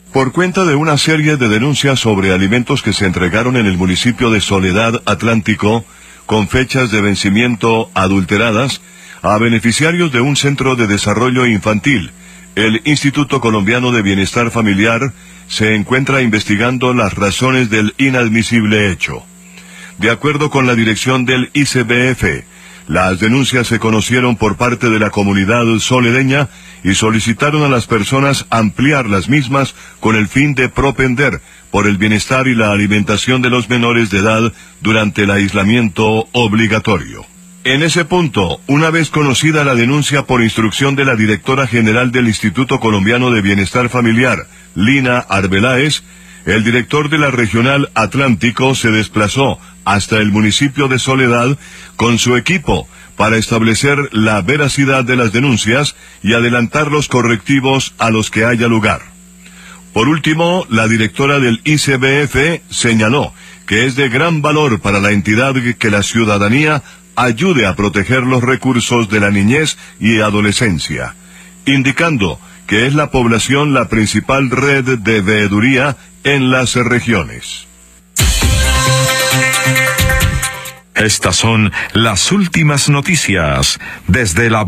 Por cuenta de una serie de denuncias sobre alimentos que se entregaron en el municipio de Soledad Atlántico, con fechas de vencimiento adulteradas, a beneficiarios de un centro de desarrollo infantil, el Instituto Colombiano de Bienestar Familiar se encuentra investigando las razones del inadmisible hecho. De acuerdo con la dirección del ICBF, las denuncias se conocieron por parte de la comunidad soledeña y solicitaron a las personas ampliar las mismas con el fin de propender por el bienestar y la alimentación de los menores de edad durante el aislamiento obligatorio. En ese punto, una vez conocida la denuncia por instrucción de la directora general del Instituto Colombiano de Bienestar Familiar, Lina Arbeláez, el director de la Regional Atlántico se desplazó hasta el municipio de Soledad con su equipo para establecer la veracidad de las denuncias y adelantar los correctivos a los que haya lugar. Por último, la directora del ICBF señaló que es de gran valor para la entidad que la ciudadanía ayude a proteger los recursos de la niñez y adolescencia, indicando que es la población la principal red de veeduría en las regiones. Estas son las últimas noticias desde la